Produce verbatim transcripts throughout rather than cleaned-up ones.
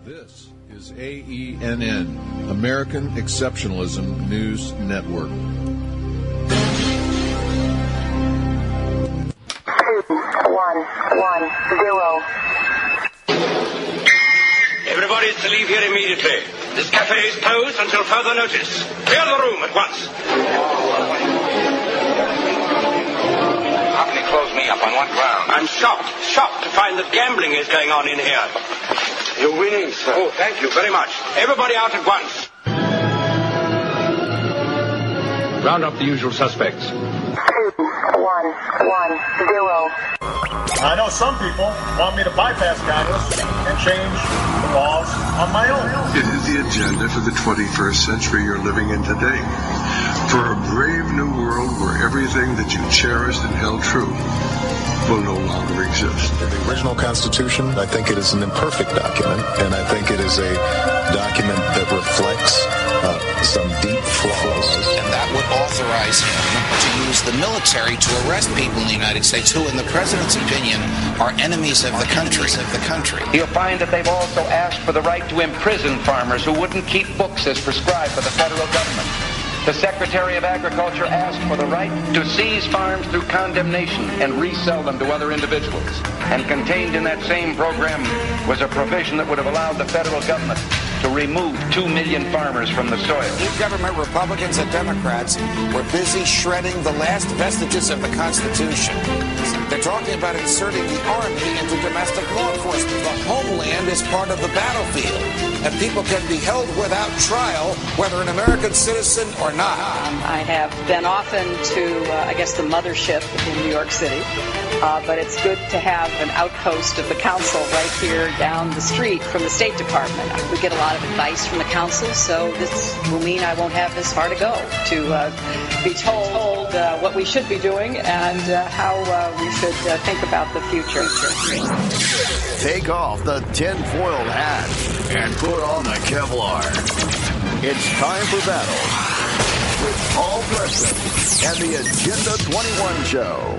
This is A E N N, American Exceptionalism News Network. Two, one, one, zero. Everybody is to leave here immediately. This cafe is closed until further notice. Clear the room at once. How can he close me up? On what ground? I'm shocked, shocked to find that gambling is going on in here. You're winning, sir. Oh, thank you very much. Everybody out at once. Round up the usual suspects. Two, one, one, zero. I know some people want me to bypass Congress and change the laws on my own. It is the agenda for the twenty-first century you're living in today. For a brave new world where everything that you cherished and held true will no longer exist. The original Constitution, I think it is an imperfect document, and I think it is a document that reflects uh, some deep flaws. And that would authorize him to use the military to arrest people in the United States who, in the president's opinion, are enemies of the country. Of the country. You'll find that they've also asked for the right to imprison farmers who wouldn't keep books as prescribed by the federal government. The Secretary of Agriculture asked for the right to seize farms through condemnation and resell them to other individuals. And contained in that same program was a provision that would have allowed the federal government to remove two million farmers from the soil. New government, Republicans and Democrats, were busy shredding the last vestiges of the Constitution. They're talking about inserting the Army into domestic law enforcement. The homeland is part of the battlefield, and people can be held without trial, whether an American citizen or not. Um, I have been often to, uh, I guess, the mothership in New York City, uh, but it's good to have an outpost of the council right here down the street from the State Department. We get a lot of advice from the council, so this will mean I won't have this far to go to uh, be told uh, what we should be doing and uh, how uh, we should uh, think about the future. Take off the tinfoil hat and put on the Kevlar. It's time for battle with Paul Preston and the Agenda twenty-one Show.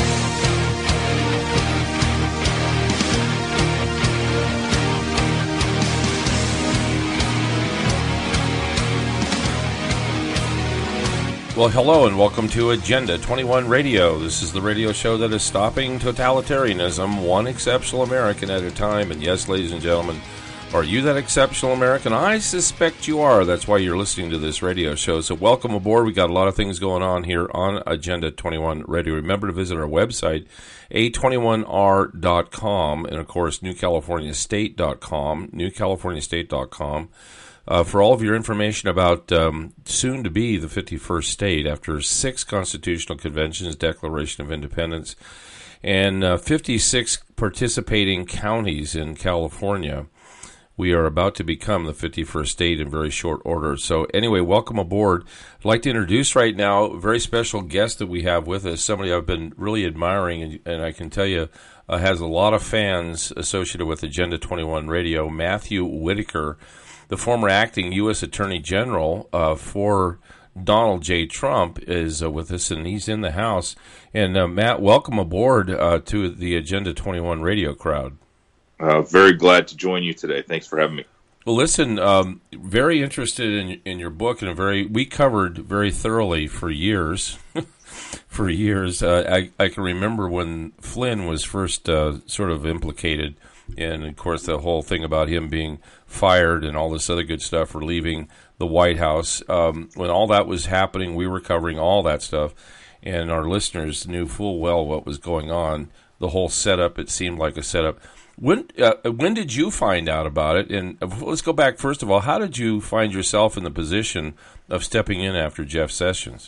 Well, hello and welcome to Agenda twenty-one Radio. This is the radio show that is stopping totalitarianism, one exceptional American at a time. And yes, ladies and gentlemen, are you that exceptional American? I suspect you are. That's why you're listening to this radio show. So welcome aboard. We got a lot of things going on here on Agenda twenty-one Radio. Remember to visit our website, A twenty-one R dot com, and of course, New California State dot com, New California State dot com. Uh, for all of your information about um, soon to be the fifty-first state after six constitutional conventions, Declaration of Independence, and uh, fifty-six participating counties in California. We are about to become the fifty-first state in very short order. So anyway, welcome aboard. I'd like to introduce right now a very special guest that we have with us, somebody I've been really admiring, and, and I can tell you uh, has a lot of fans associated with Agenda twenty-one Radio, Matthew Whitaker, the former acting U S Attorney General uh, for Donald J. Trump, is uh, with us, and he's in the house. And uh, Matt, welcome aboard uh, to the Agenda twenty-one Radio crowd. Uh, very glad to join you today. Thanks for having me. Well, listen, um, very interested in in your book, and a very we covered very thoroughly for years. for years, uh, I I can remember when Flynn was first uh, sort of implicated, and of course the whole thing about him being fired and all this other good stuff for leaving the White House. Um, when all that was happening, we were covering all that stuff, and our listeners knew full well what was going on. The whole setup, it seemed like a setup. When uh, when did you find out about it? And let's go back, first of all, how did you find yourself in the position of stepping in after Jeff Sessions?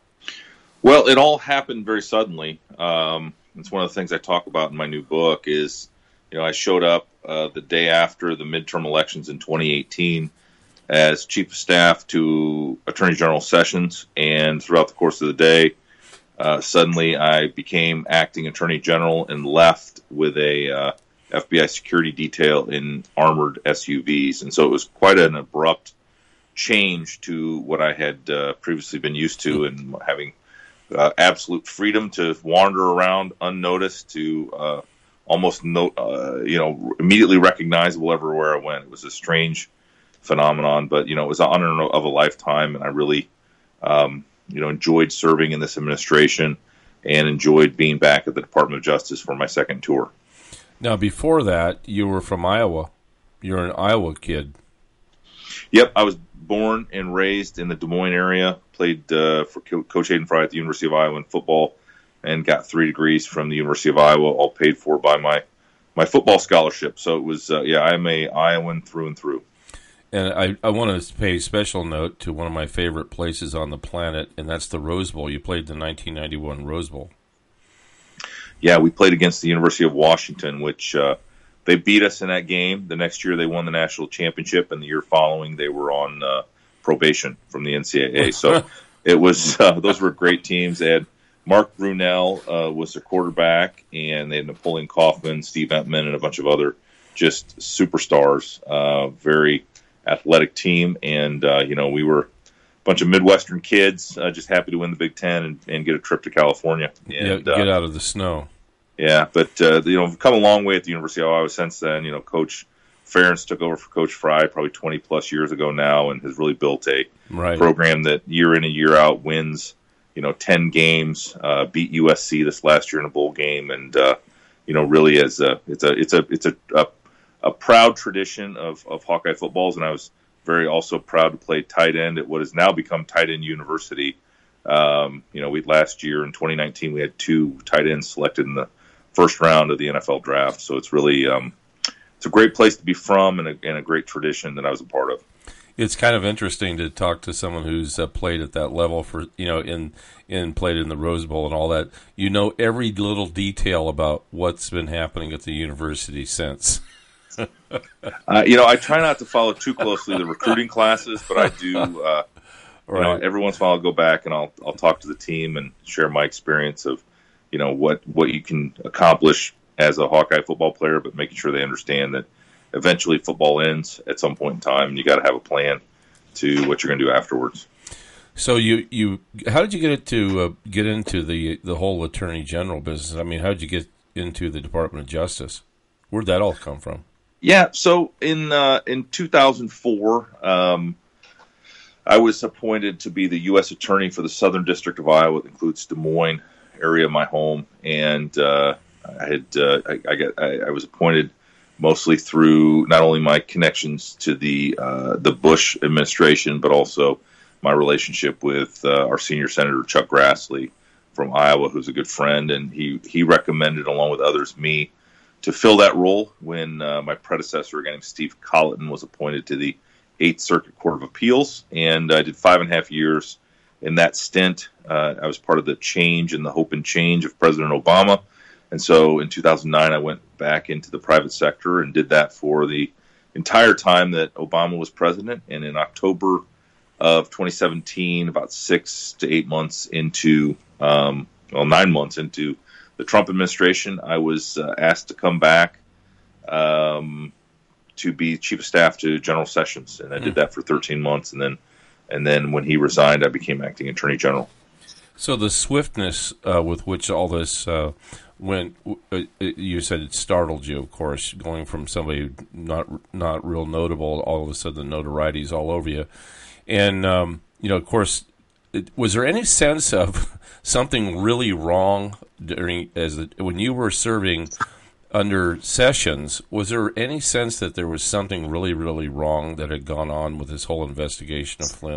Well, it all happened very suddenly. Um, it's one of the things I talk about in my new book is, you know, I showed up uh, the day after the midterm elections in twenty eighteen as Chief of Staff to Attorney General Sessions, and throughout the course of the day, uh, suddenly I became acting Attorney General and left with a uh, F B I security detail in armored S U Vs. And so it was quite an abrupt change to what I had uh, previously been used to, and having uh, absolute freedom to wander around unnoticed, to uh, almost no, uh, you know, immediately recognizable everywhere I went. It was a strange phenomenon, but you know, it was an honor of a lifetime, and I really, um, you know, enjoyed serving in this administration and enjoyed being back at the Department of Justice for my second tour. Now, before that, you were from Iowa. You're an Iowa kid. Yep, I was born and raised in the Des Moines area. Played uh, for Co- Coach Hayden Fry at the University of Iowa in football, and got three degrees from the University of Iowa, all paid for by my my football scholarship. So it was, uh, yeah, I'm a Iowan through and through. And I, I want to pay special note to one of my favorite places on the planet, and that's the Rose Bowl. You played the nineteen ninety-one Rose Bowl. Yeah, we played against the University of Washington, which uh, they beat us in that game. The next year they won the national championship, and the year following they were on uh, probation from the N C double A. So it was uh, those were great teams. They had Mark Brunell uh, was their quarterback, and they had Napoleon Kaufman, Steve Entman, and a bunch of other just superstars. Uh, very athletic team, and uh, you know, we were a bunch of Midwestern kids, uh, just happy to win the Big Ten and, and get a trip to California. And, yeah, get uh, out of the snow. Yeah, but uh, you know, we've come a long way at the University of Iowa since then. You know, Coach Ferentz took over for Coach Fry probably twenty plus years ago now, and has really built a right. program that year in and year out wins, you know, ten games, uh, beat U S C this last year in a bowl game, and uh, you know, really as a it's a it's a it's a, a, a proud tradition of, of Hawkeye footballs, and I was very also proud to play tight end at what has now become Tight End University. Um, you know, we last year in twenty nineteen we had two tight ends selected in the first round of the N F L draft, so it's really um, it's a great place to be from, and a, and a great tradition that I was a part of. It's kind of interesting to talk to someone who's uh, played at that level for, you know, in in played in the Rose Bowl and all that. You know every little detail about what's been happening at the university since. uh, you know, I try not to follow too closely the recruiting classes, but I do. Uh, right. You know, every once in a while I'll go back and I'll I'll talk to the team and share my experience of, you know, what what you can accomplish as a Hawkeye football player, but making sure they understand that eventually football ends at some point in time, and you got to have a plan to what you're going to do afterwards. So you, you how did you get it to uh, get into the the whole attorney general business? I mean, how did you get into the Department of Justice? Where'd that all come from? Yeah, so in uh, in two thousand four, um, I was appointed to be the U S attorney for the Southern District of Iowa. That includes Des Moines area of my home, and uh, I had uh, I, I got I, I was appointed mostly through not only my connections to the uh, the Bush administration, but also my relationship with uh, our senior senator Chuck Grassley from Iowa, who's a good friend, and he he recommended, along with others, me to fill that role when uh, my predecessor, a guy named Steve Colleton, was appointed to the Eighth Circuit Court of Appeals, and I did five and a half years in that stint. Uh, I was part of the change and the hope and change of President Obama. And so in two thousand nine, I went back into the private sector and did that for the entire time that Obama was president. And in October of twenty seventeen, about six to eight months into, um, well, nine months into the Trump administration, I was uh, asked to come back um, to be chief of staff to General Sessions. And I did that for thirteen months. And then, and then when he resigned, I became acting attorney general. So the swiftness uh, with which all this uh, went, uh, you said it startled you, of course, going from somebody not not real notable, all of a sudden the notoriety's all over you. And, um, you know, of course, it, was there any sense of something really wrong during as the, when you were serving under Sessions? Was there any sense that there was something really, really wrong that had gone on with this whole investigation of Flynn?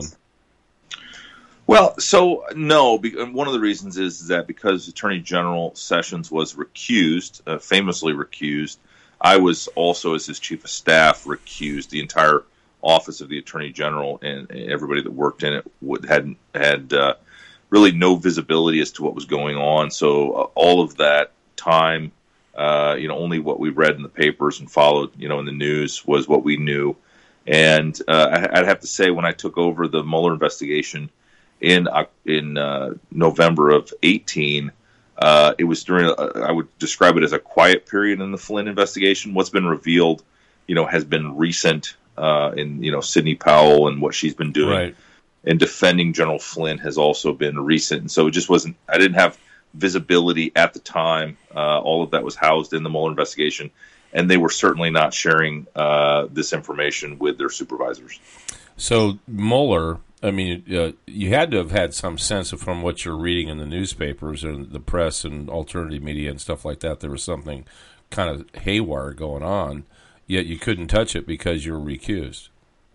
Well, so no. One of the reasons is that because Attorney General Sessions was recused, uh, famously recused, I was also, as his chief of staff, recused. The entire office of the Attorney General and everybody that worked in it would, had had uh, really no visibility as to what was going on. So uh, all of that time, uh, you know, only what we read in the papers and followed, you know, in the news was what we knew. And uh, I'd have to say, when I took over the Mueller investigation in in uh, November of eighteen, uh, it was during, uh, I would describe it as a quiet period in the Flynn investigation. What's been revealed, you know, has been recent. Uh, in, you know, Sidney Powell and what she's been doing, right. and defending General Flynn has also been recent. And so it just wasn't, I didn't have visibility at the time. Uh, all of that was housed in the Mueller investigation, and they were certainly not sharing uh, this information with their supervisors. So Mueller, I mean, uh, you had to have had some sense of, from what you're reading in the newspapers and the press and alternative media and stuff like that, there was something kind of haywire going on, yet you couldn't touch it because you were recused.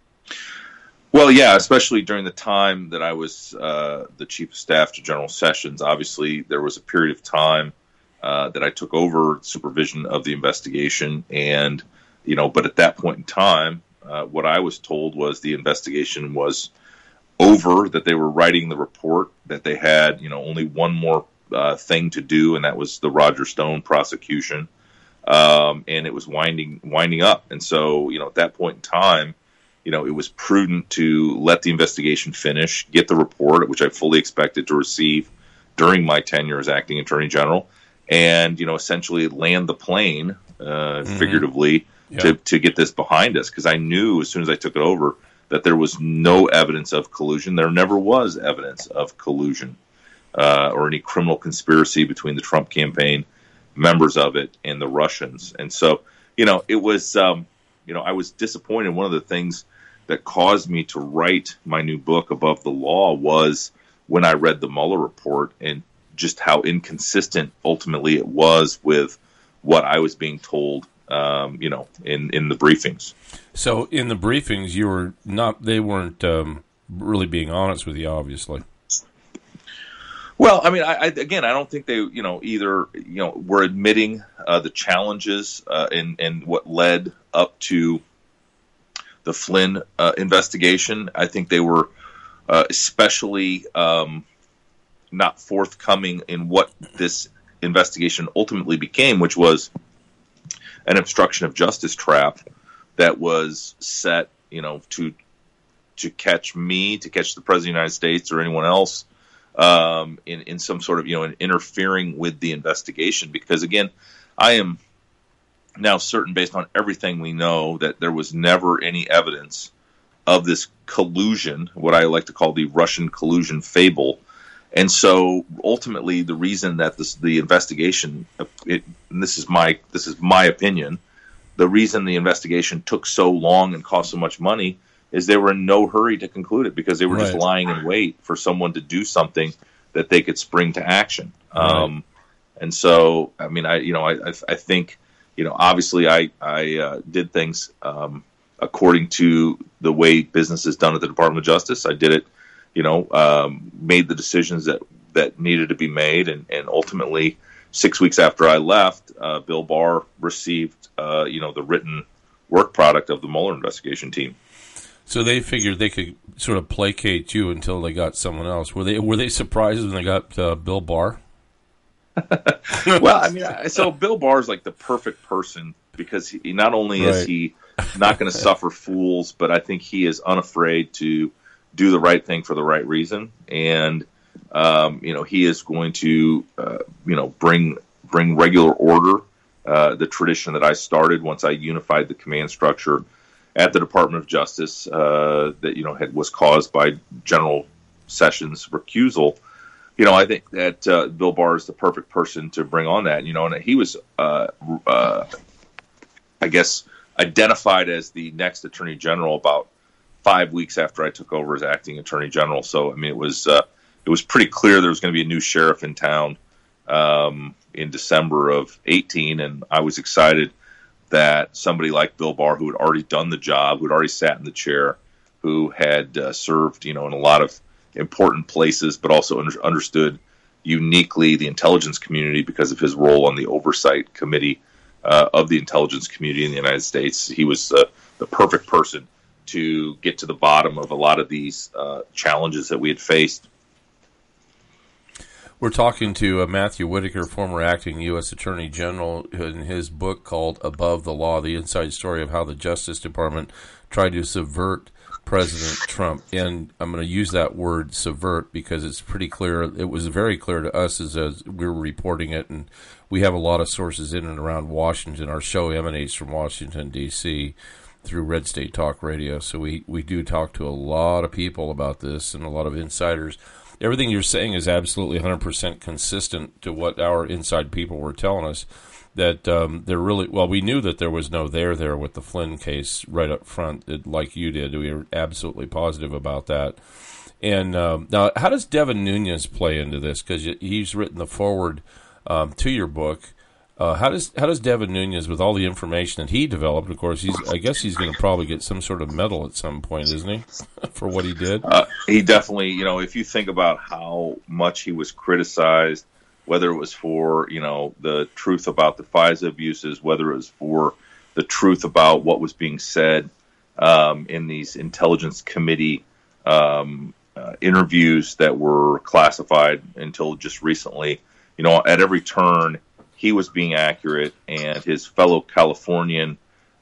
Well, yeah, especially during the time that I was uh, the chief of staff to General Sessions. Obviously, there was a period of time uh, that I took over supervision of the investigation, and you know, but at that point in time, uh, what I was told was the investigation was over, that they were writing the report, that they had, you know, only one more uh, thing to do, and that was the Roger Stone prosecution, um, and it was winding winding up, and so you know, at that point in time, you know, it was prudent to let the investigation finish, get the report, which I fully expected to receive during my tenure as acting attorney general, and, you know, essentially land the plane, uh, mm-hmm. figuratively, yeah. to, to get this behind us. Because I knew as soon as I took it over that there was no evidence of collusion. There never was evidence of collusion uh, or any criminal conspiracy between the Trump campaign, members of it, and the Russians. And so, you know, it was... Um, You know, I was disappointed. One of the things that caused me to write my new book, Above the Law, was when I read the Mueller report and just how inconsistent ultimately it was with what I was being told, um, you know, in, in the briefings. So in the briefings, you were not, they weren't um, really being honest with you, obviously. Well, I mean, I, I, again, I don't think they, you know, either, you know, were admitting uh, the challenges uh, and, and what led up to the Flynn uh, investigation. I think they were uh, especially um, not forthcoming in what this investigation ultimately became, which was an obstruction of justice trap that was set, you know, to to catch me, to catch the President of the United States or anyone else um, in, in some sort of, you know, in interfering with the investigation. Because, again, I am now certain, based on everything we know, that there was never any evidence of this collusion, what I like to call the Russian collusion fable. And so ultimately the reason that this, the investigation, it, and this is my, this is my opinion, the reason the investigation took so long and cost so much money is they were in no hurry to conclude it, because they were right. just lying in wait for someone to do something that they could spring to action. Right. Um, and so, I mean, I, you know, I, I think, you know, obviously I, I uh, did things um, according to the way business is done at the Department of Justice. I did it, you know, um, made the decisions that, that needed to be made. And, and ultimately, six weeks after I left, uh, Bill Barr received, uh, you know, the written work product of the Mueller investigation team. So they figured they could sort of placate you until they got someone else. Were they were they surprised when they got uh, Bill Barr? Well, I mean, so Bill Barr is like the perfect person, because he, not only right. is he not going to suffer fools, but I think he is unafraid to do the right thing for the right reason. And, um, you know, he is going to, uh, you know, bring bring regular order, uh, the tradition that I started once I unified the command structure at the Department of Justice, uh, that, you know, had was caused by General Sessions' recusal. You know, I think that uh, Bill Barr is the perfect person to bring on that. You know, and he was, uh, uh, I guess, identified as the next Attorney General about five weeks after I took over as acting Attorney General. So, I mean, it was uh, it was pretty clear there was going to be a new sheriff in town um, in December of eighteen, and I was excited that somebody like Bill Barr, who had already done the job, who had already sat in the chair, who had uh, served, you know, in a lot of important places, but also under, understood uniquely the intelligence community because of his role on the oversight committee uh, of the intelligence community in the United States. He was uh, the perfect person to get to the bottom of a lot of these uh, challenges that we had faced. We're talking to uh, Matthew Whitaker, former acting U S Attorney General, in his book called Above the Law, the inside story of how the Justice Department tried to subvert President Trump. And I'm going to use that word subvert because it's pretty clear. It was very clear to us as, as we were reporting it, and we have a lot of sources in and around Washington. Our show emanates from Washington, D C through Red State Talk Radio. So we, we do talk to a lot of people about this and a lot of insiders. everything you're saying is absolutely one hundred percent consistent to what our inside people were telling us. That um, they're really, well, we knew that there was no there there with the Flynn case right up front, it, like you did. We were absolutely positive about that. And um, now, how does Devin Nunes play into this? Because he's written the foreword um, to your book. Uh, how does how does Devin Nunes, with all the information that he developed, of course, he's I guess he's going to probably get some sort of medal at some point, isn't he, for what he did? Uh, he definitely, you know, if you think about how much he was criticized, whether it was for, you know, the truth about the FISA abuses, whether it was for the truth about what was being said um, in these intelligence committee um, uh, interviews that were classified until just recently, you know, at every turn, he was being accurate, and his fellow Californian,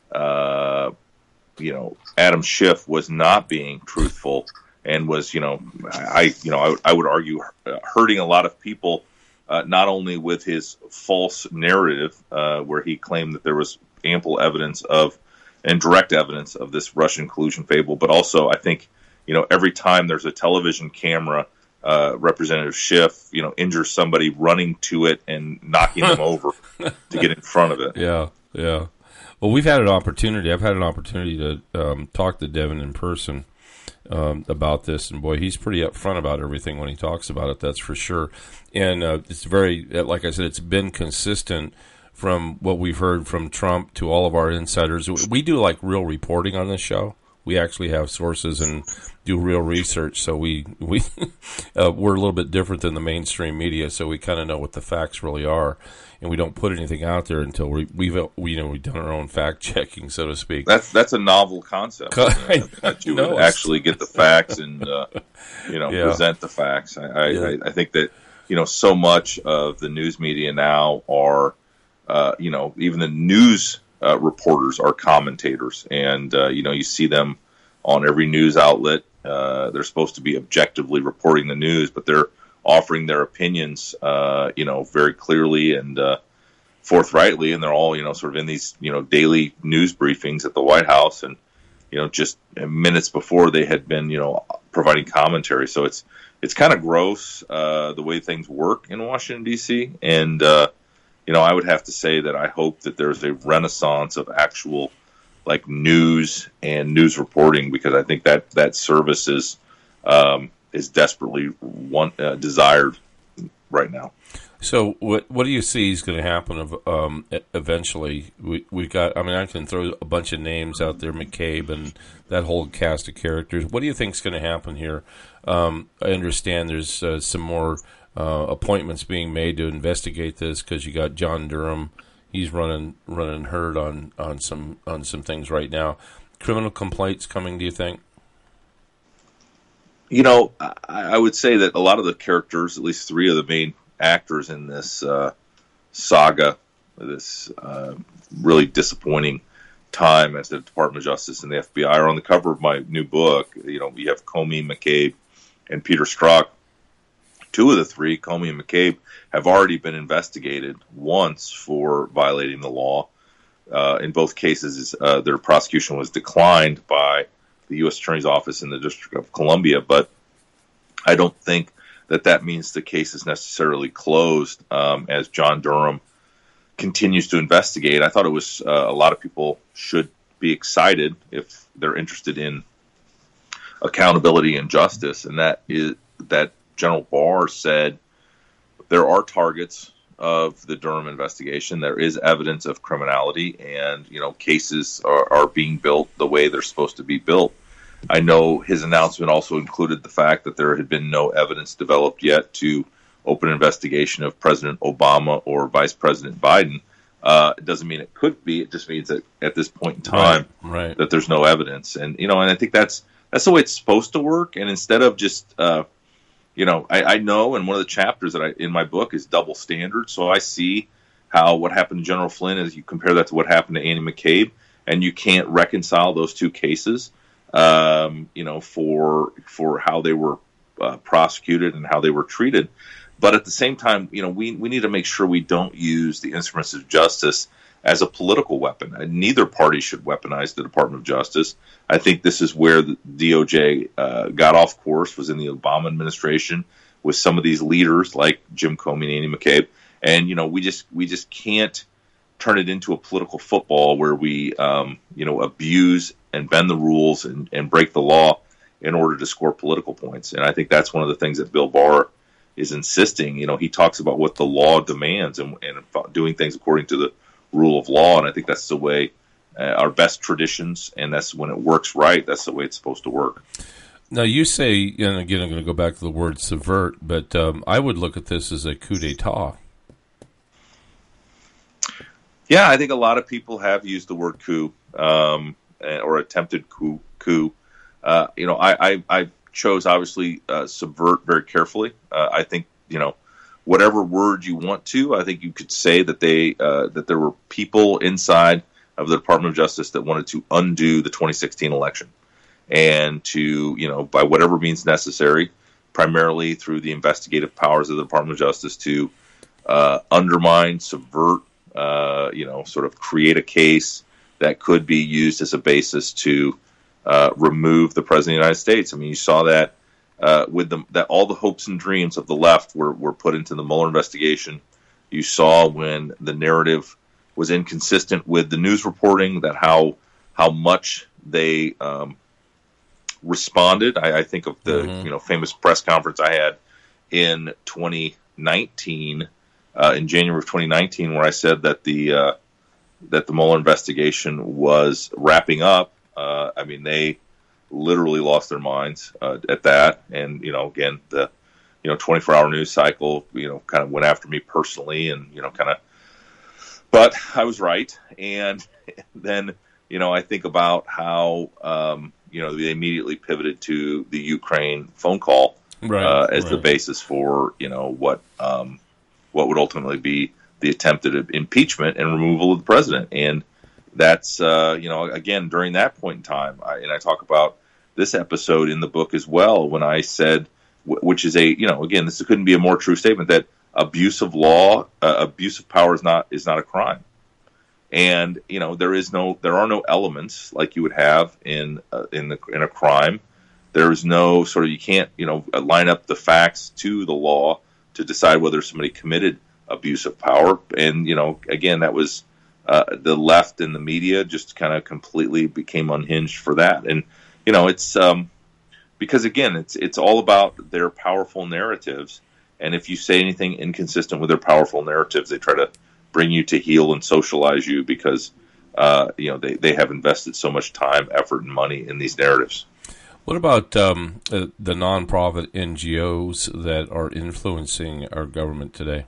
uh, you know, Adam Schiff was not being truthful and was, you know, I, you know, I, I would argue hurting a lot of people. Uh, not only with his false narrative, uh, where he claimed that there was ample evidence of and direct evidence of this Russian collusion fable, but also I think, you know, every time there's a television camera, uh, Representative Schiff, you know, injures somebody running to it and knocking them over to get in front of it. Yeah, yeah. Well, we've had an opportunity. I've had an opportunity to um, talk to Devin in person Um, about this, and boy, he's pretty upfront about everything when he talks about it, that's for sure. And uh, it's very, like I said, it's been consistent from what we've heard from Trump to all of our insiders. We do like real reporting on this show. We actually have sources and do real research, so we, we uh, we're a little bit different than the mainstream media, so we kind of know what the facts really are, and we don't put anything out there until we, we've we, you know we've done our own fact checking, so to speak. That's that's a novel concept, you know, that you would actually get the facts and uh, you know yeah. present the facts. I, I, yeah. I, I think that you know so much of the news media now are uh, you know even the news uh, reporters are commentators, and uh, you know you see them on every news outlet. Uh, they're supposed to be objectively reporting the news, but they're offering their opinions, uh, you know, very clearly and uh, forthrightly, and they're all, you know, sort of in these, you know, daily news briefings at the White House, and you know, just minutes before they had been, you know, providing commentary. So it's it's kind of gross uh, the way things work in Washington D C, and uh, you know, I would have to say that I hope that there's a renaissance of actual like news and news reporting, because I think that that service is um, is desperately want, uh, desired right now. So what what do you see is going to happen of, um, eventually? We we got. I mean, I can throw a bunch of names out there, McCabe and that whole cast of characters. What do you think is going to happen here? Um, I understand there's uh, some more uh, appointments being made to investigate this, because you got John Durham. He's running running herd on, on some on some things right now. Criminal complaints coming, do you think? You know, I, I would say that a lot of the characters, at least three of the main actors in this uh, saga, this uh, really disappointing time at the Department of Justice and the F B I, are on the cover of my new book. You know, we have Comey, McCabe, and Peter Strzok. Two of the three, Comey and McCabe, have already been investigated once for violating the law. Uh, in both cases, uh, their prosecution was declined by the U S Attorney's Office in the District of Columbia, but I don't think that that means the case is necessarily closed um, as John Durham continues to investigate. I thought it was uh, a lot of people should be excited if they're interested in accountability and justice, and that is that General Barr said there are targets of the Durham investigation. There is evidence of criminality, and you know cases are, are being built the way they're supposed to be built. I know his announcement also included the fact that there had been no evidence developed yet to open an investigation of President Obama or Vice President Biden. Uh, it doesn't mean it could be. It just means that at this point in time, right, right. that there's no evidence, and you know, and I think that's that's the way it's supposed to work. And instead of just uh, You know, I, I know, and one of the chapters that I in my book is double standard. So I see how what happened to General Flynn is you compare that to what happened to Annie McCabe, and you can't reconcile those two cases, um, you know, for for how they were uh, prosecuted and how they were treated. But at the same time, you know, we we need to make sure we don't use the instruments of justice as a political weapon. And neither party should weaponize the Department of Justice. I think this is where the D O J uh, got off course, was in the Obama administration with some of these leaders like Jim Comey and Andy McCabe. And, you know, we just we just can't turn it into a political football where we, um, you know, abuse and bend the rules and, and break the law in order to score political points. And I think that's one of the things that Bill Barr is insisting. You know, he talks about what the law demands and, and doing things according to the rule of law. And I think that's the way uh, our best traditions, and that's when it works right, that's the way it's supposed to work. Now, you say, and again, I'm going to go back to the word subvert, but um, I would look at this as a coup d'etat. Yeah, I think a lot of people have used the word coup um, or attempted coup. coup. Uh, you know, I, I, I chose, obviously, uh, subvert very carefully. Uh, I think, you know, whatever word you want to, I think you could say that they uh, that there were people inside of the Department of Justice that wanted to undo the twenty sixteen election and to, you know, by whatever means necessary, primarily through the investigative powers of the Department of Justice to uh, undermine, subvert, Uh, you know, sort of create a case that could be used as a basis to uh, remove the President of the United States. I mean, you saw that uh, with the, that all the hopes and dreams of the left were, were put into the Mueller investigation. You saw when the narrative was inconsistent with the news reporting, that how how much they um, responded. I, I think of the mm-hmm. you know famous press conference I had in twenty nineteen. Uh, in January of twenty nineteen, where I said that the uh, that the Mueller investigation was wrapping up. Uh, I mean, they literally lost their minds uh, at that, and you know, again, the you know twenty-four hour news cycle, you know, kind of went after me personally, and you know, kind of. But I was right, and then you know, I think about how um, you know they immediately pivoted to the Ukraine phone call right, uh, as right. the basis for you know what. Um, what would ultimately be the attempted impeachment and removal of the president. And that's, uh, you know, again, during that point in time, I, and I talk about this episode in the book as well, when I said, which is a, you know, again, this couldn't be a more true statement, that abuse of law, uh, abuse of power is not, is not a crime. And, you know, there is no, there are no elements like you would have in, uh, in the, in a crime. There's no sort of, you can't, you know, line up the facts to the law to decide whether somebody committed abuse of power. And, you know, again, that was uh, the left and the media just kind of completely became unhinged for that. And, you know, it's um, because, again, it's it's all about their powerful narratives. And if you say anything inconsistent with their powerful narratives, they try to bring you to heel and socialize you because, uh, you know, they, they have invested so much time, effort, and money in these narratives. What about um, uh, the nonprofit N G Os that are influencing our government today?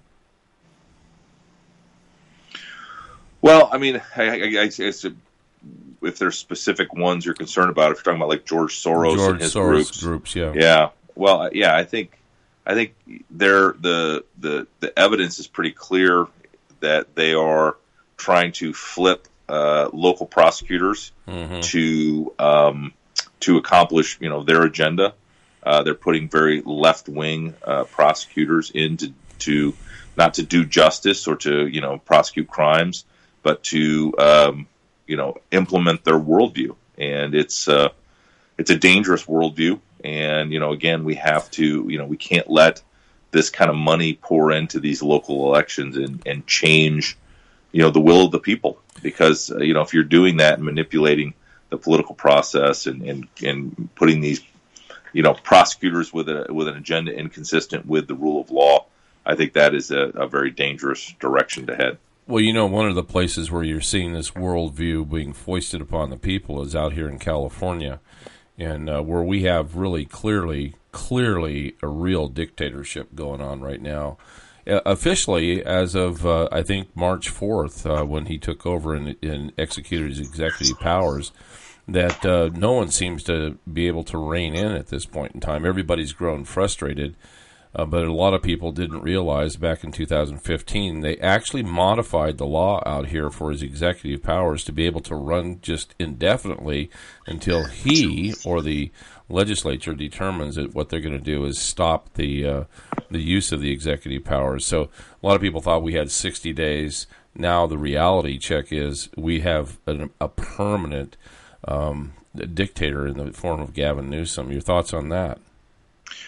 Well, I mean, I, I, I guess if there's specific ones you're concerned about, if you're talking about like George Soros George and his Soros groups, groups, yeah, yeah. Well, yeah, I think I think they're the the the evidence is pretty clear that they are trying to flip uh, local prosecutors mm-hmm. to. Um, to accomplish, you know, their agenda. Uh, they're putting very left-wing uh, prosecutors in to, to not to do justice or to, you know, prosecute crimes, but to, um, you know, implement their worldview. And it's uh, it's a dangerous worldview. And, you know, again, we have to, you know, we can't let this kind of money pour into these local elections and, and change, you know, the will of the people. Because, uh, you know, if you're doing that and manipulating the political process and, and, and putting these, you know, prosecutors with a with an agenda inconsistent with the rule of law, I think that is a, a very dangerous direction to head. Well, you know, one of the places where you're seeing this worldview being foisted upon the people is out here in California, and uh, where we have really clearly, clearly a real dictatorship going on right now. Uh, officially, as of, uh, I think, March fourth, uh, when he took over and, and executed his executive powers, that uh, no one seems to be able to rein in at this point in time. Everybody's grown frustrated, uh, but a lot of people didn't realize back in two thousand fifteen, they actually modified the law out here for his executive powers to be able to run just indefinitely until he or the legislature determines that what they're going to do is stop the uh, the use of the executive powers. So a lot of people thought we had sixty days. Now the reality check is we have an, a permanent um, dictator in the form of Gavin Newsom. Your thoughts on that?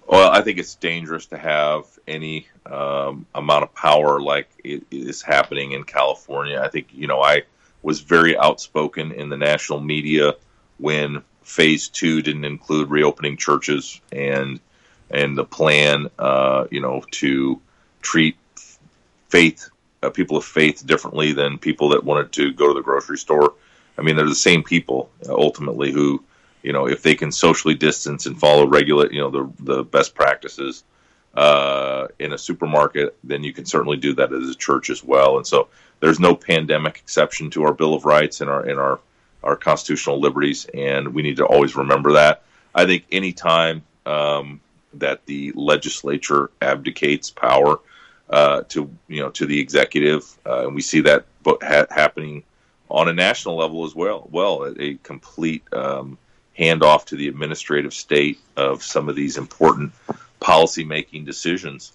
Well, I think it's dangerous to have any um, amount of power like it is happening in California. I think, you know, I was very outspoken in the national media when phase two didn't include reopening churches and and the plan, uh, you know, to treat faith, uh, people of faith differently than people that wanted to go to the grocery store. I mean, they're the same people uh, ultimately who, you know, if they can socially distance and follow regulate, you know, the the best practices uh, in a supermarket, then you can certainly do that as a church as well. And so there's no pandemic exception to our Bill of Rights and our in our our constitutional liberties, and we need to always remember that. I think any time um, that the legislature abdicates power uh, to you know to the executive, uh, and we see that ha- happening on a national level as well. Well, a, a complete um, handoff to the administrative state of some of these important policy-making decisions.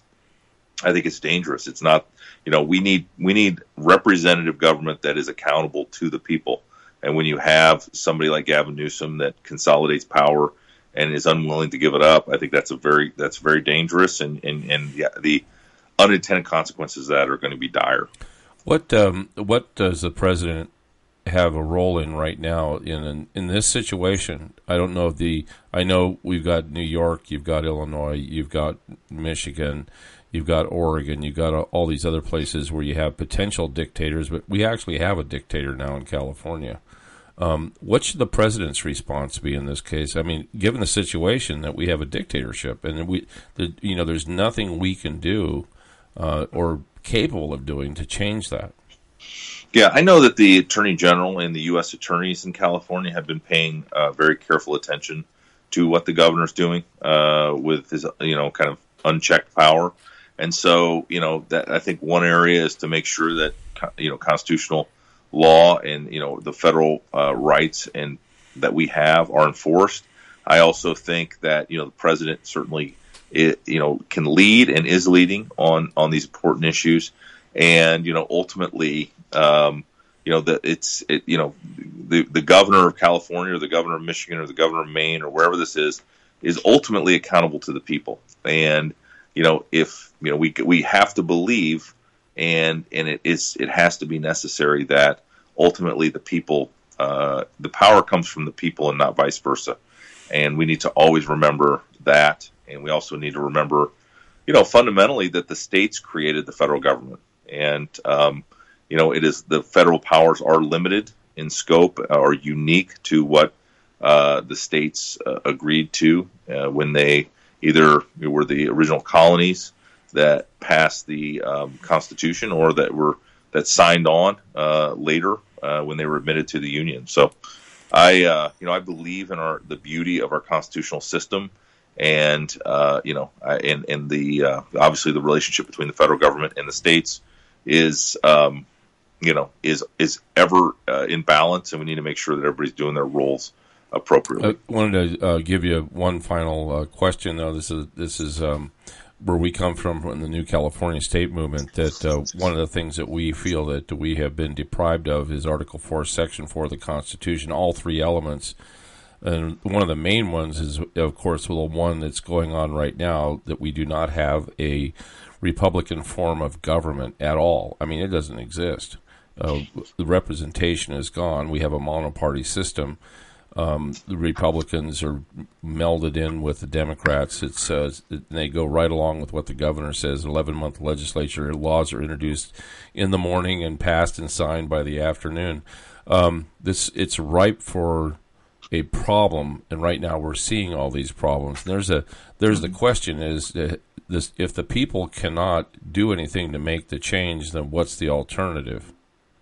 I think it's dangerous. It's not, you know, we need we need representative government that is accountable to the people. And when you have somebody like Gavin Newsom that consolidates power and is unwilling to give it up, I think that's a very that's very dangerous, and and, and the, the unintended consequences of that are going to be dire. What um, what does the president have a role in right now in, in in this situation? I don't know if the I know we've got New York, you've got Illinois, you've got Michigan, you've got Oregon, you've got all these other places where you have potential dictators, but we actually have a dictator now in California. Um, what should the president's response be in this case? I mean, given the situation that we have a dictatorship, and we, the, you know, there's nothing we can do uh, or capable of doing to change that. Yeah, I know that the Attorney General and the U S attorneys in California have been paying uh, very careful attention to what the governor's doing uh, with his, you know, kind of unchecked power. And so, you know, that I think one area is to make sure that, you know, constitutional law and, you know, the federal uh, rights and that we have are enforced. I also think that, you know, the president certainly, it, you know, can lead and is leading on, on these important issues. And, you know, ultimately, um, you know, that it's, it, you know, the, the governor of California or the governor of Michigan or the governor of Maine or wherever this is, is ultimately accountable to the people. And, you know, if, you know, we, we have to believe and, and it is, it has to be necessary that ultimately the people, uh, the power comes from the people and not vice versa. And we need to always remember that. And we also need to remember, you know, fundamentally that the states created the federal government. And, um, you know, it is the federal powers are limited in scope or unique to what uh, the states uh, agreed to uh, when they either were the original colonies that passed the um, Constitution or that were that signed on uh, later uh, when they were admitted to the Union. So, I, uh, you know, I believe in our the beauty of our constitutional system. And, uh, you know, and, and the uh, obviously the relationship between the federal government and the states is, um, you know, is is ever uh, in balance, and we need to make sure that everybody's doing their roles appropriately. I wanted to uh, give you one final uh, question, though. This is this is um, where we come from in the New California State Movement. That uh, one of the things that we feel that we have been deprived of is Article Four, Section Four of the Constitution. All three elements. And one of the main ones is, of course, the one that's going on right now, that we do not have a Republican form of government at all. I mean, it doesn't exist. Uh, the representation is gone. We have a monoparty system. Um, the Republicans are melded in with the Democrats. It's uh, they go right along with what the governor says. eleven-month legislature laws are introduced in the morning and passed and signed by the afternoon. Um, this it's ripe for a problem, and right now we're seeing all these problems. And there's a there's the question is that this, if the people cannot do anything to make the change, then what's the alternative?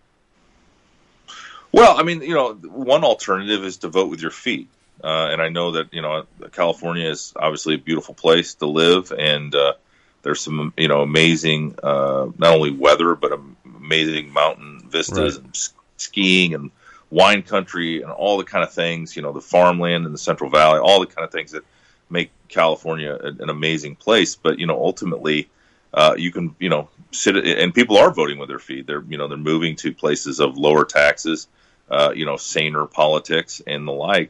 Well, I mean, you know, one alternative is to vote with your feet, uh, and I know that you know California is obviously a beautiful place to live, and uh, there's some you know amazing uh, not only weather but amazing mountain vistas right. and skiing and wine country and all the kind of things, you know, the farmland in the Central Valley, all the kind of things that make California an amazing place. But, you know, ultimately, uh, you can, you know, sit, and people are voting with their feet. They're, you know, they're moving to places of lower taxes, uh, you know, saner politics and the like.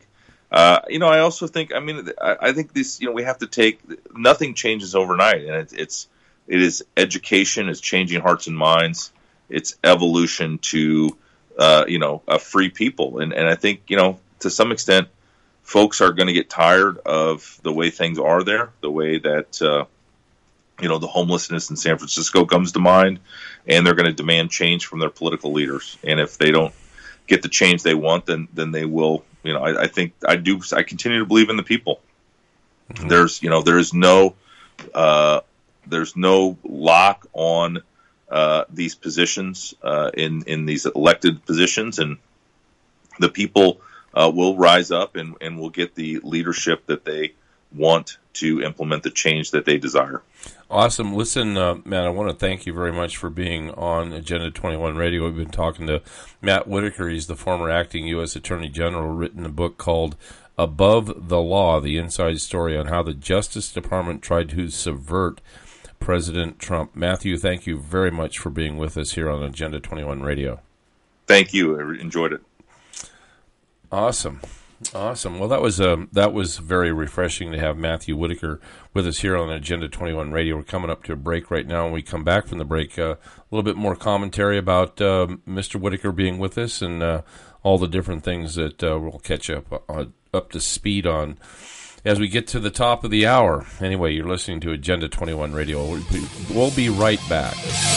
Uh, you know, I also think, I mean, I, I think this, you know, we have to take, nothing changes overnight, and it, it's, it is education, it's changing hearts and minds, it's evolution to, uh, you know, a free people. And, and I think, you know, to some extent, folks are going to get tired of the way things are there, the way that, uh, you know, the homelessness in San Francisco comes to mind, and they're going to demand change from their political leaders. And if they don't get the change they want, then, then they will, you know, I, I think I do, I continue to believe in the people. Mm-hmm. There's, you know, there is no, uh, there's no lock on, uh, these positions, uh, in, in these elected positions, and the people, uh, will rise up and, and will get the leadership that they want to implement the change that they desire. Awesome. Listen, uh, Matt, I want to thank you very much for being on Agenda twenty-one Radio. We've been talking to Matt Whitaker. He's the former acting U S Attorney General, written a book called Above the Law, the inside story on how the Justice Department tried to subvert President Trump. Matthew, thank you very much for being with us here on Agenda twenty-one Radio. Thank you. I enjoyed it. Awesome. Awesome. Well, that was um, that was very refreshing to have Matthew Whitaker with us here on Agenda twenty-one Radio. We're coming up to a break right now. When we come back from the break, uh, a little bit more commentary about uh, Mister Whitaker being with us and uh, all the different things that uh, we'll catch up uh, up to speed on as we get to the top of the hour. Anyway, you're listening to Agenda twenty-one Radio. We'll be, we'll be right back.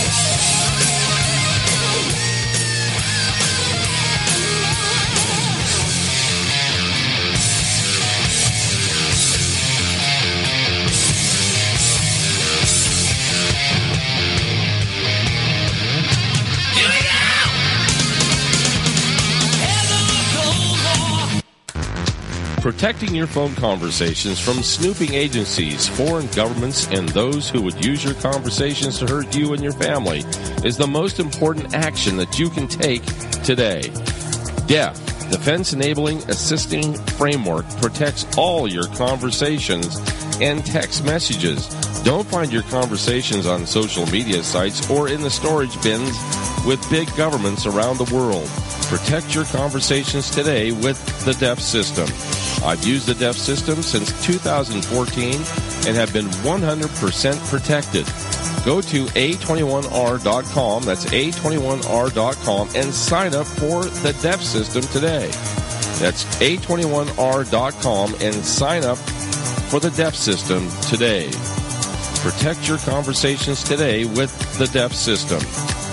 Protecting your phone conversations from snooping agencies, foreign governments, and those who would use your conversations to hurt you and your family is the most important action that you can take today. D E F, Defense Enabling Assisting Framework, protects all your conversations and text messages. Don't find your conversations on social media sites or in the storage bins with big governments around the world. Protect your conversations today with the D E F system. I've used the D E F system since two thousand fourteen and have been one hundred percent protected. Go to A twenty-one R dot com, that's A twenty-one R dot com, and sign up for the D E F system today. That's A twenty-one R dot com and sign up for the D E F system today. Protect your conversations today with the D E F system.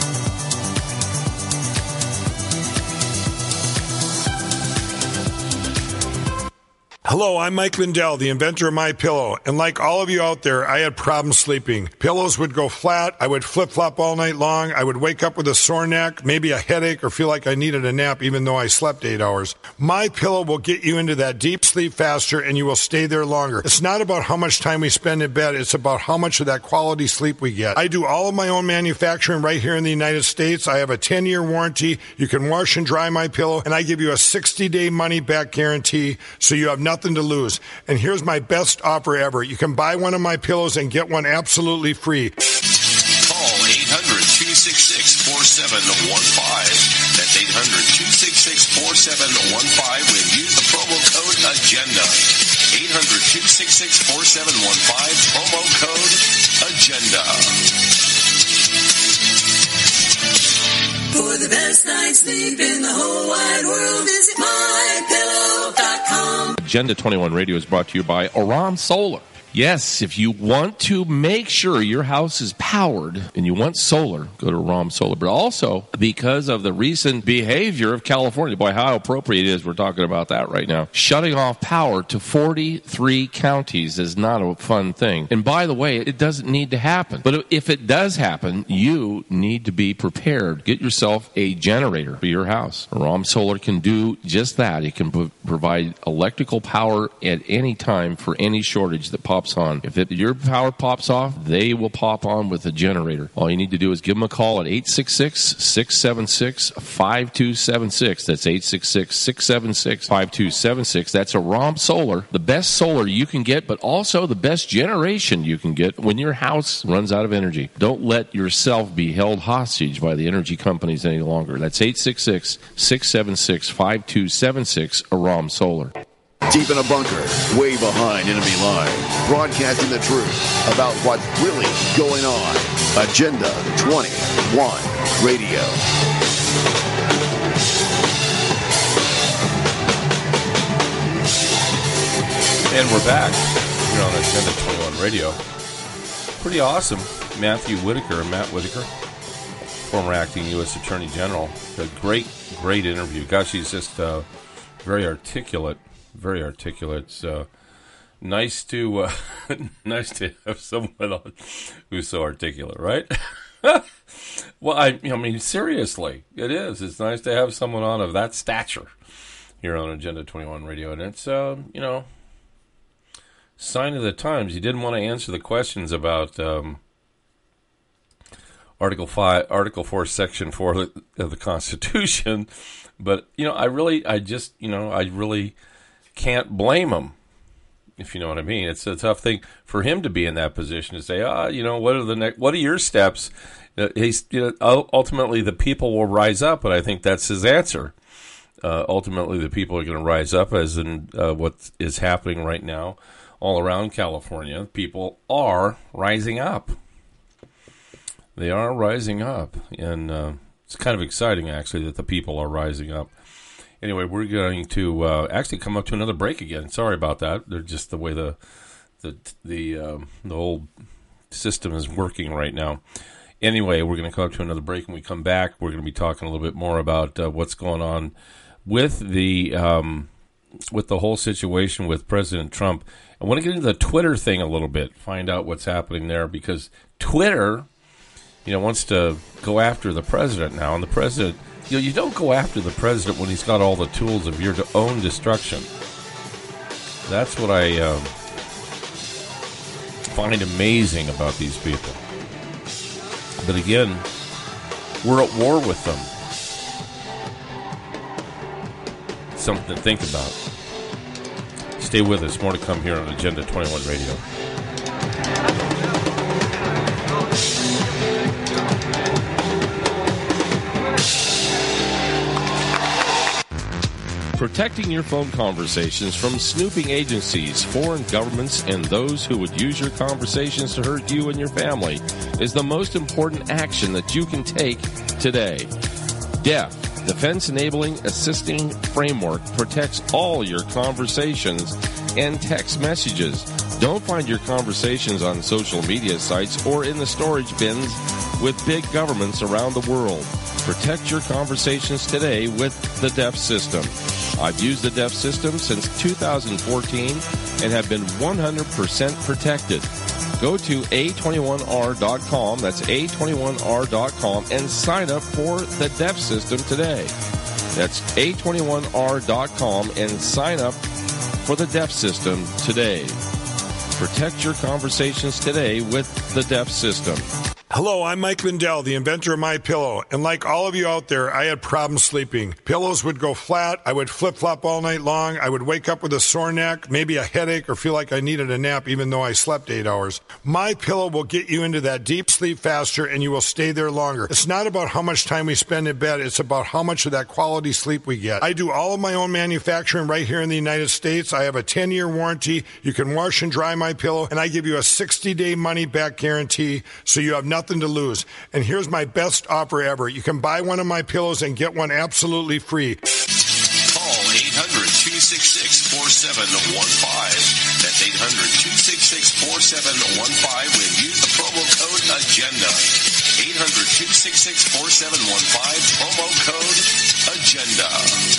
Hello, I'm Mike Lindell, the inventor of MyPillow, and like all of you out there, I had problems sleeping. Pillows would go flat, I would flip-flop all night long, I would wake up with a sore neck, maybe a headache, or feel like I needed a nap even though I slept eight hours. MyPillow will get you into that deep sleep faster, and you will stay there longer. It's not about how much time we spend in bed, it's about how much of that quality sleep we get. I do all of my own manufacturing right here in the United States. I have a ten-year warranty. You can wash and dry MyPillow, and I give you a sixty-day money-back guarantee, so you have nothing to lose. And here's my best offer ever. You can buy one of my pillows and get one absolutely free. Call eight hundred, two six six, four seven one five. That's eight hundred, two six six, four seven one five and use the promo code AGENDA. eight hundred, two six six, four seven one five, promo code AGENDA. For the best night's sleep in the whole wide world, visit my pillow dot com. Agenda twenty-one Radio is brought to you by Aram Solar. Yes, if you want to make sure your house is powered and you want solar, go to Aram Solar. But also, because of the recent behavior of California, boy, how appropriate it is we're talking about that right now. Shutting off power to forty-three counties is not a fun thing. And by the way, it doesn't need to happen. But if it does happen, you need to be prepared. Get yourself a generator for your house. Aram Solar can do just that. It can pro- provide electrical power at any time for any shortage that pops on. If it, your power pops off, they will pop on with a generator. All you need to do is give them a call at eight six six, six seven six, five two seven six. That's eight six six, six seven six, five two seven six. That's Aram Solar, the best solar you can get, but also the best generation you can get when your house runs out of energy. Don't let yourself be held hostage by the energy companies any longer. That's eight six six, six seven six, five two seven six, Aram Solar. Deep in a bunker, way behind enemy lines, broadcasting the truth about what's really going on. Agenda twenty-one Radio. And we're back here on Agenda twenty-one Radio. Pretty awesome. Matthew Whitaker, Matt Whitaker, former acting U S Attorney General. A great, great interview. Gosh, he's just uh, very articulate. Very articulate. It's uh, nice to uh, nice to have someone on who's so articulate, right? Well, I, I mean, seriously, it is. It's nice to have someone on of that stature here on Agenda twenty-one Radio, and it's uh, you know, sign of the times. He didn't want to answer the questions about um, Article Five, Article Four, Section Four of the, of the Constitution, but you know, I really, I just, you know, I really can't blame him, if you know what I mean. It's a tough thing for him to be in that position to say, ah, you know, what are the next, what are your steps? Uh, he's, you know, ultimately the people will rise up, and I think that's his answer. Uh, ultimately, the people are going to rise up, as in uh, what is happening right now all around California. People are rising up. They are rising up, and uh, it's kind of exciting, actually, that the people are rising up. Anyway, we're going to uh, actually come up to another break again. Sorry about that. They're just the way the the the um, the whole system is working right now. Anyway, we're going to come up to another break. When we come back, we're going to be talking a little bit more about uh, what's going on with the um, with the whole situation with President Trump. I want to get into the Twitter thing a little bit, find out what's happening there, because Twitter, you know, wants to go after the president now, and the president. You know, you don't go after the president when he's got all the tools of your own destruction. That's what I um, find amazing about these people. But again, we're at war with them. Something to think about. Stay with us. More to come here on Agenda twenty-one Radio. Protecting your phone conversations from snooping agencies, foreign governments, and those who would use your conversations to hurt you and your family is the most important action that you can take today. D E F, Defense Enabling Assisting Framework, protects all your conversations and text messages. Don't find your conversations on social media sites or in the storage bins with big governments around the world. Protect your conversations today with the D E F system. I've used the D E F system since two thousand fourteen and have been one hundred percent protected. Go to A twenty-one R dot com, that's A twenty-one R dot com, and sign up for the D E F system today. That's A twenty-one R dot com and sign up for the D E F system today. Protect your conversations today with the D E F system. Hello, I'm Mike Lindell, the inventor of MyPillow, and like all of you out there, I had problems sleeping. Pillows would go flat, I would flip-flop all night long, I would wake up with a sore neck, maybe a headache, or feel like I needed a nap even though I slept eight hours. MyPillow will get you into that deep sleep faster, and you will stay there longer. It's not about how much time we spend in bed, it's about how much of that quality sleep we get. I do all of my own manufacturing right here in the United States. I have a ten-year warranty. You can wash and dry MyPillow, and I give you a sixty-day money-back guarantee, so you have nothing Nothing to lose. And here's my best offer ever. You can buy one of my pillows and get one absolutely free. Call eight hundred, two six six, four seven one five. That's eight hundred, two six six, four seven one five when use the promo code AGENDA. eight hundred, two six six, four seven one five, promo code AGENDA.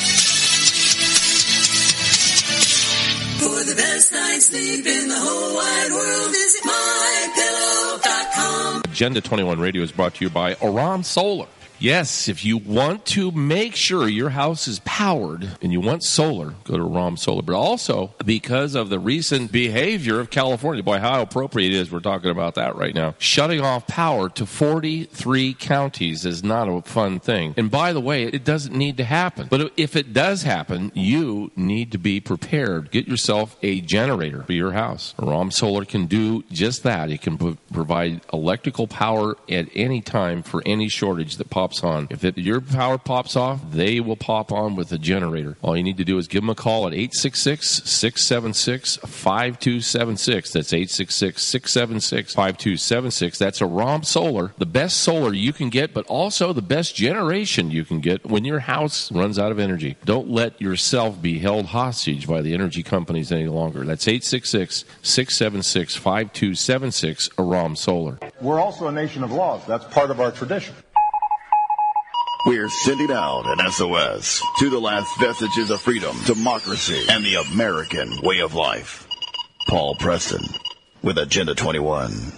For the best night's sleep in the whole wide world, visit my pillow dot com. Agenda twenty-one Radio is brought to you by Aram Solar. Yes, if you want to make sure your house is powered and you want solar, go to Aram Solar. But also, because of the recent behavior of California, boy, how appropriate it is we're talking about that right now. Shutting off power to forty-three counties is not a fun thing. And by the way, it doesn't need to happen. But if it does happen, you need to be prepared. Get yourself a generator for your house. Aram Solar can do just that. It can p- provide electrical power at any time for any shortage that pops pops on. If it, your power pops off, they will pop on with a generator. All you need to do is give them a call at eight six six, six seven six, five two seven six. That's eight six six, six seven six, five two seven six. That's Aram Solar, the best solar you can get, but also the best generation you can get when your house runs out of energy. Don't let yourself be held hostage by the energy companies any longer. That's eight six six, six seven six, five two seven six, Aram Solar. We're also a nation of laws. That's part of our tradition. We're sending out an S O S to the last vestiges of freedom, democracy, and the American way of life. Paul Preston with Agenda twenty-one.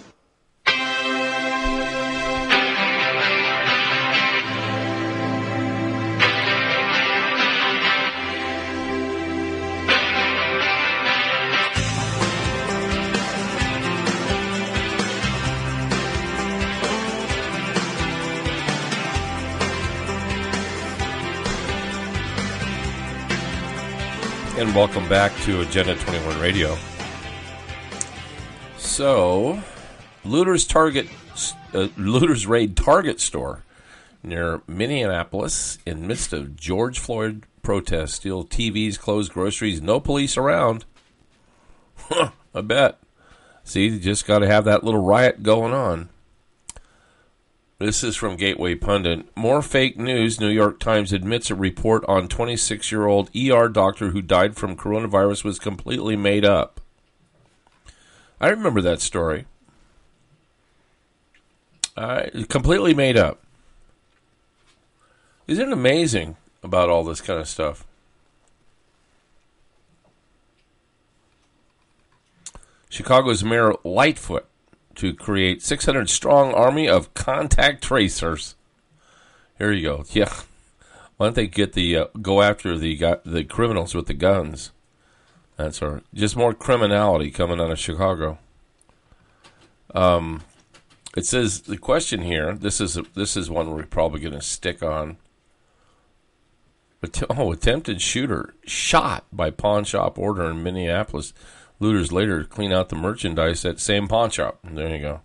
And welcome back to Agenda twenty-one Radio. So, looters target, uh, looters raid Target store near Minneapolis in midst of George Floyd protests. Steal T Vs, close groceries, no police around. Huh, I bet. See, you just got to have that little riot going on. This is from Gateway Pundit. More fake news. New York Times admits a report on twenty-six-year-old E R doctor who died from coronavirus was completely made up. I remember that story. Uh, completely made up. Isn't it amazing about all this kind of stuff? Chicago's Mayor Lightfoot to create six hundred strong army of contact tracers. Here you go. Yeah. Why don't they get the uh, go after the the criminals with the guns? That's all right. Just more criminality coming out of Chicago. Um, it says the question here. This is a, this is one we're probably going to stick on. Oh, attempted shooter shot by pawn shop order in Minneapolis. Looters later clean out the merchandise at same pawn shop. There you go.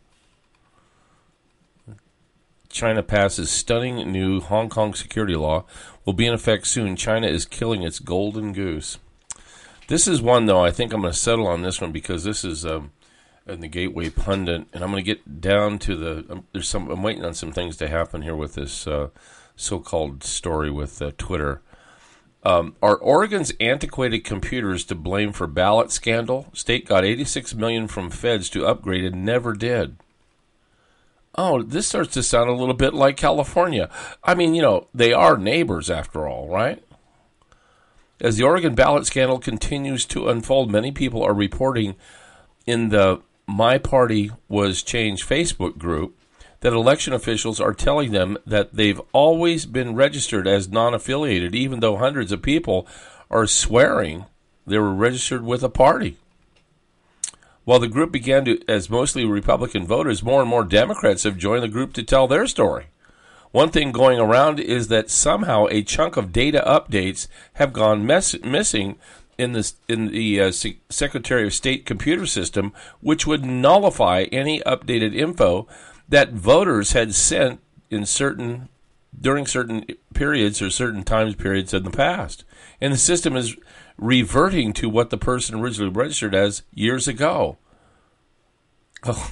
China passes stunning new Hong Kong security law. Will be in effect soon. China is killing its golden goose. This is one, though, I think I'm going to settle on this one because this is um, in the Gateway Pundit, and I'm going to get down to the. Um, there's some. I'm waiting on some things to happen here with this uh, so-called story with uh, Twitter. Um, are Oregon's antiquated computers to blame for ballot scandal? State got eighty-six million dollars from feds to upgrade and never did. Oh, this starts to sound a little bit like California. I mean, you know, they are neighbors after all, right? As the Oregon ballot scandal continues to unfold, many people are reporting in the My Party Was Changed Facebook group that election officials are telling them that they've always been registered as non-affiliated, even though hundreds of people are swearing they were registered with a party. While the group began to as mostly Republican voters, more and more Democrats have joined the group to tell their story. One thing going around is that somehow a chunk of data updates have gone mess- missing in the, in the uh, Se- Secretary of State computer system, which would nullify any updated info that voters had sent in certain during certain periods or certain times periods in the past. And the system is reverting to what the person originally registered as years ago. Oh,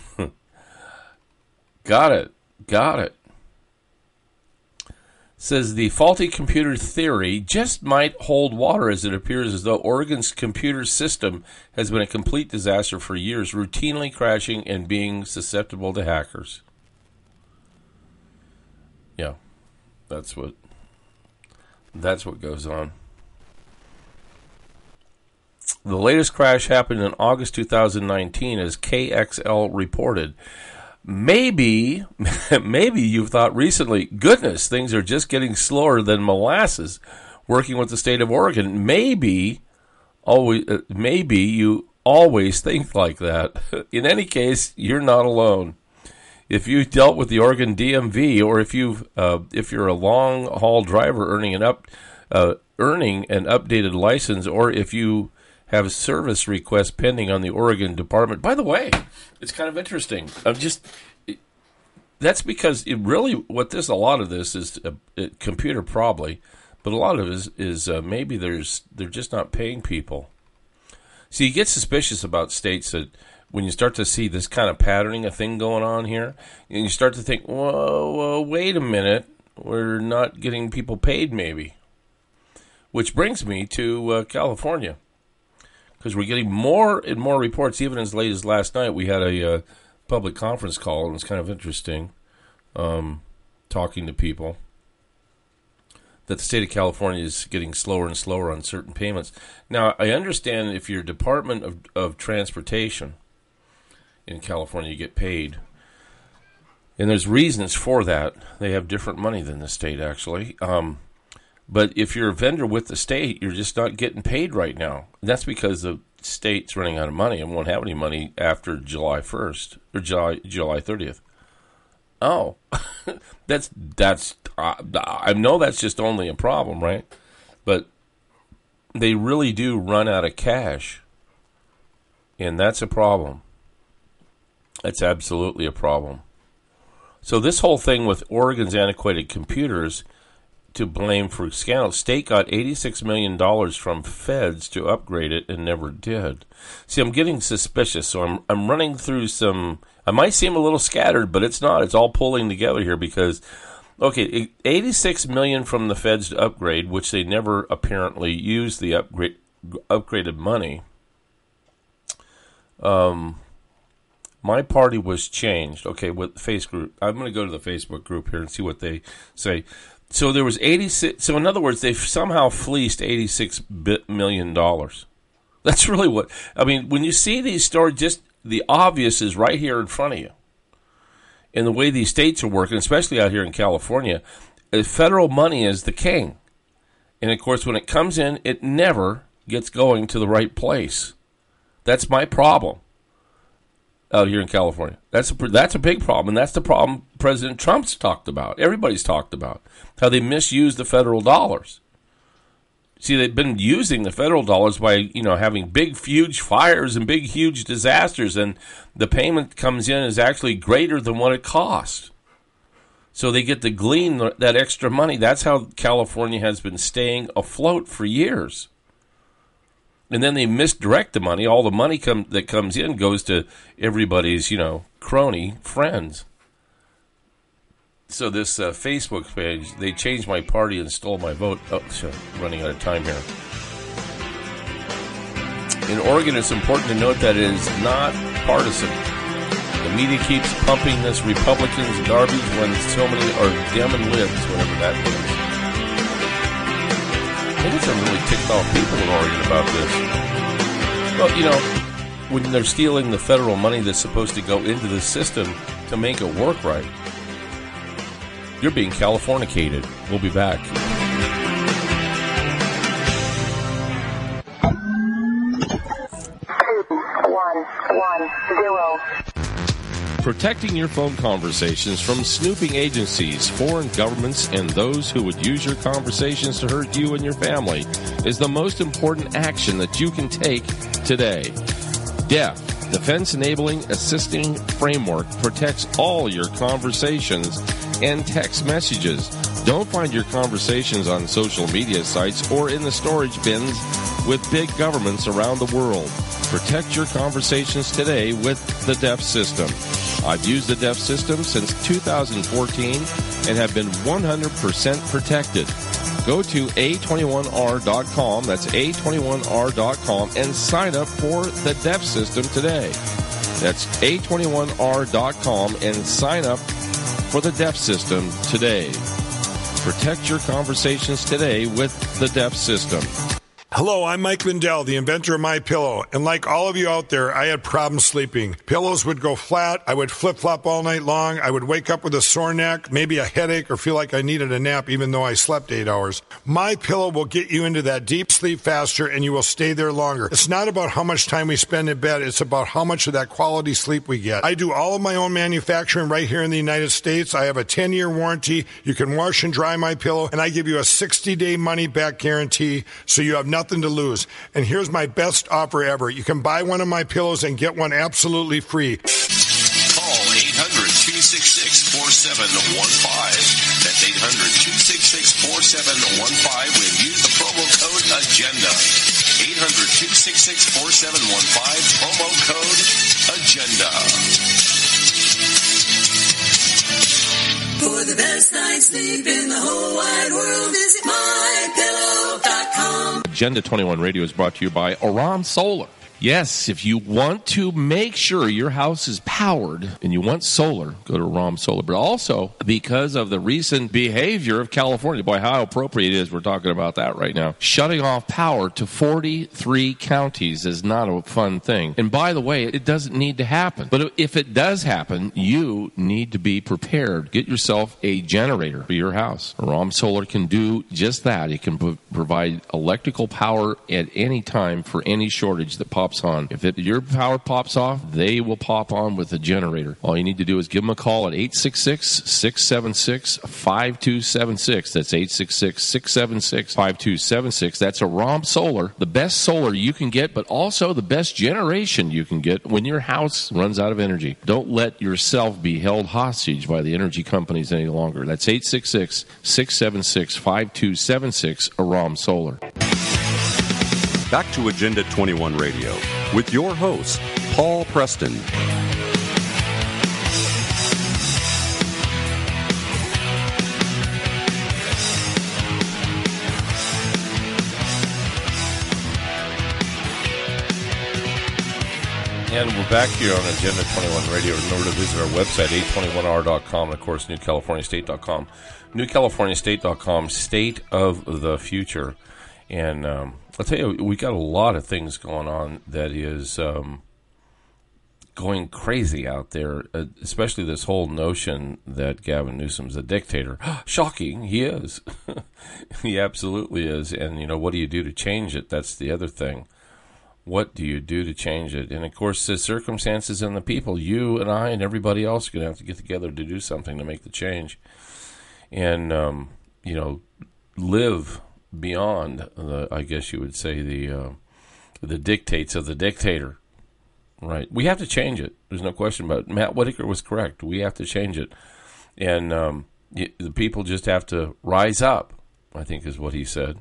got it. Got it. Says the faulty computer theory just might hold water as it appears as though Oregon's computer system has been a complete disaster for years, routinely crashing and being susceptible to hackers. Yeah, that's what that's what goes on. The latest crash happened in August two thousand nineteen, as K X L reported. Maybe, maybe you've thought recently, goodness, things are just getting slower than molasses working with the state of Oregon. Maybe, always, uh, maybe you always think like that. In any case, you're not alone. If you dealt with the Oregon D M V, or if you've, uh, if you're a long haul driver earning an up, uh, earning an updated license, or if you have service requests pending on the Oregon Department. By the way, it's kind of interesting. I'm just that's because it really what this a lot of this is a, a computer probably, but a lot of it is, is uh, maybe there's they're just not paying people. See, you get suspicious about states that when you start to see this kind of patterning, a thing going on here, and you start to think, whoa, whoa, wait a minute, we're not getting people paid maybe. Which brings me to uh, California, because we're getting more and more reports. Even as late as last night, we had a uh, public conference call, and it was kind of interesting um, talking to people, that the state of California is getting slower and slower on certain payments. Now, I understand if you're Department of, of Transportation in California, you get paid. And there's reasons for that. They have different money than the state, actually. Um, but if you're a vendor with the state, you're just not getting paid right now. And that's because the state's running out of money and won't have any money after July first or July July thirtieth. Oh, that's that's uh, I know that's just only a problem, right? But they really do run out of cash, and that's a problem. That's absolutely a problem. So this whole thing with Oregon's antiquated computers to blame for scandal, state got eighty-six million dollars from feds to upgrade it and never did. See, I'm getting suspicious, so I'm I'm running through some. I might seem a little scattered, but it's not. It's all pulling together here because, okay, eighty-six million dollars from the feds to upgrade, which they never apparently used the upgrade upgraded money. Um, my party was changed. Okay, with the face group, I'm going to go to the Facebook group here and see what they say. So there was eighty-six. So in other words, they've somehow fleeced eighty-six million dollars. That's really what I mean. When you see these stories, just the obvious is right here in front of you. And the way these states are working, especially out here in California, federal money is the king. And of course, when it comes in, it never gets going to the right place. That's my problem out here in California. That's a, that's a big problem, and that's the problem President Trump's talked about. Everybody's talked about how they misuse the federal dollars. See, they've been using the federal dollars by, you know, having big, huge fires and big, huge disasters, and the payment comes in is actually greater than what it costs. So they get to glean that extra money. That's how California has been staying afloat for years. And then they misdirect the money. All the money come, that comes in goes to everybody's, you know, crony friends. So this uh, Facebook page, they changed my party and stole my vote. Oh, sorry, running out of time here. In Oregon, it's important to note that it is not partisan. The media keeps pumping this Republicans garbage when so many are Dem and libs, whatever that means. I think some really ticked off people in Oregon about this. Well, you know, when they're stealing the federal money that's supposed to go into the system to make it work right, you're being Californicated. We'll be back. Two, one, one, zero. Protecting your phone conversations from snooping agencies, foreign governments, and those who would use your conversations to hurt you and your family is the most important action that you can take today. D E F, Defense Enabling Assisting Framework, protects all your conversations and text messages. Don't find your conversations on social media sites or in the storage bins with big governments around the world. Protect your conversations today with the D E F system. I've used the D E F system since two thousand fourteen and have been one hundred percent protected. Go to A twenty-one R dot com, that's A twenty-one R dot com, and sign up for the D E F system today. That's A twenty-one R dot com and sign up for the D E F system today. Protect your conversations today with the D E F system. Hello, I'm Mike Lindell, the inventor of MyPillow, and like all of you out there, I had problems sleeping. Pillows would go flat, I would flip-flop all night long, I would wake up with a sore neck, maybe a headache, or feel like I needed a nap even though I slept eight hours. MyPillow will get you into that deep sleep faster, and you will stay there longer. It's not about how much time we spend in bed, it's about how much of that quality sleep we get. I do all of my own manufacturing right here in the United States. I have a ten-year warranty. You can wash and dry MyPillow, and I give you a sixty-day money-back guarantee, so you have nothing to lose. And here's my best offer ever. You can buy one of my pillows and get one absolutely free. Call eight hundred two six six, four seven one five. That's eight hundred, two six six, four seven one five when use the promo code AGENDA. eight hundred, two six six, four seven one five, promo code AGENDA. For the best night's sleep in the whole wide world, visit my pillow dot com. Agenda twenty-one Radio is brought to you by Aram Solar. Yes, if you want to make sure your house is powered and you want solar, go to Aram Solar. But also, because of the recent behavior of California, boy, how appropriate it is we're talking about that right now. Shutting off power to forty-three counties is not a fun thing. And by the way, it doesn't need to happen. But if it does happen, you need to be prepared. Get yourself a generator for your house. Aram Solar can do just that. It can pro- provide electrical power at any time for any shortage that pops on. If it, your power pops off, they will pop on with a generator. All you need to do is give them a call at eight six six, six seven six, five two seven six. That's eight six six, six seven six, five two seven six. That's Aram Solar, the best solar you can get, but also the best generation you can get when your house runs out of energy. Don't let yourself be held hostage by the energy companies any longer. That's eight six six, six seven six, five two seven six, Aram Solar. Back to Agenda twenty-one Radio with your host, Paul Preston. And we're back here on Agenda twenty-one Radio. Remember to visit our website, eight twenty-one R dot com, and of course, new california state dot com. new california state dot com, State of the Future. And um, I'll tell you, we got a lot of things going on that is um, going crazy out there, uh, especially this whole notion that Gavin Newsom's a dictator. Shocking, he is. He absolutely is. And, you know, what do you do to change it? That's the other thing. What do you do to change it? And, of course, the circumstances and the people, you and I and everybody else are going to have to get together to do something to make the change. And, um, you know, live beyond, the, I guess you would say, the uh, the dictates of the dictator. Right. We have to change it. There's no question about it. Matt Whitaker was correct. We have to change it. And um, y- the people just have to rise up, I think is what he said.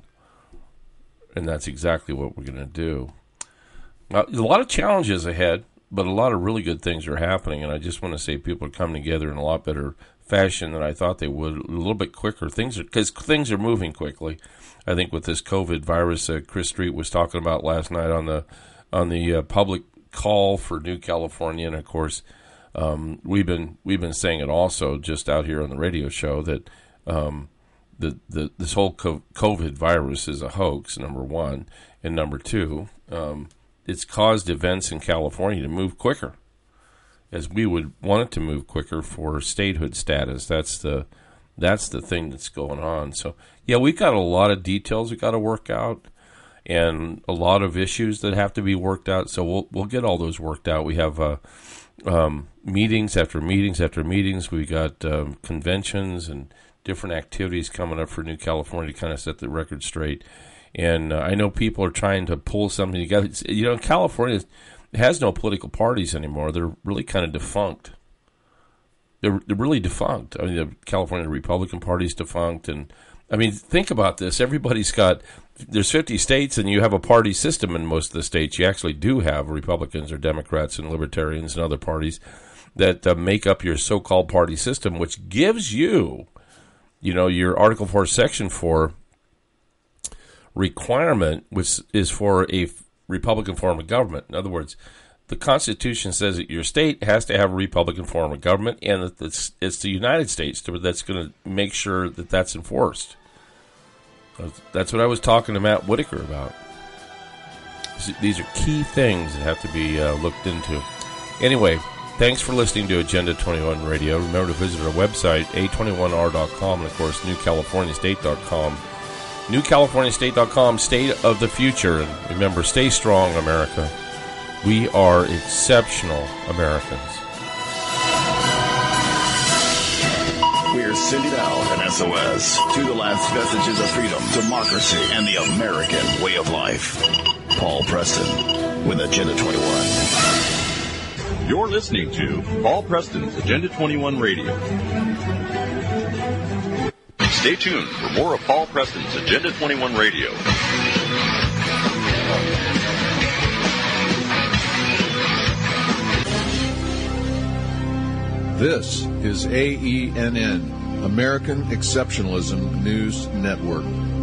And that's exactly what we're going to do. Now, a lot of challenges ahead, but a lot of really good things are happening. And I just want to say people are coming together in a lot better fashion than I thought they would, a little bit quicker. Things are, because things are moving quickly. I think with this COVID virus, uh, Chris Street was talking about last night on the on the uh, public call for New California, and of course, um, we've been we've been saying it also just out here on the radio show that um, the the this whole COVID virus is a hoax. Number one, and number two, um, it's caused events in California to move quicker, as we would want it to move quicker for statehood status. That's the That's the thing that's going on. So, yeah, we've got a lot of details we've got to work out and a lot of issues that have to be worked out. So we'll we'll get all those worked out. We have uh, um, meetings after meetings after meetings. We got um, conventions and different activities coming up for New California to kind of set the record straight. And uh, I know people are trying to pull something together. It's, you know, California has no political parties anymore. They're really kind of defunct. They're, they're really defunct. I mean, the California Republican Party's defunct. And, I mean, think about this. Everybody's got, there's fifty states, and you have a party system in most of the states. You actually do have Republicans or Democrats and Libertarians and other parties that uh, make up your so-called party system, which gives you, you know, your Article four, Section four requirement, which is for a Republican form of government. In other words, the Constitution says that your state has to have a Republican form of government, and that it's, it's the United States that's going to make sure that that's enforced. That's what I was talking to Matt Whitaker about. These are key things that have to be uh, looked into. Anyway, thanks for listening to Agenda twenty-one Radio. Remember to visit our website, eight twenty-one R dot com, and, of course, new california state dot com. new california state dot com, State of the Future. And remember, stay strong, America. We are exceptional Americans. We're sending out an S O S to the last vestiges of freedom, democracy, and the American way of life. Paul Preston with Agenda twenty-one. You're listening to Paul Preston's Agenda twenty-one Radio. Stay tuned for more of Paul Preston's Agenda twenty-one Radio. This is A E N N, American Exceptionalism News Network.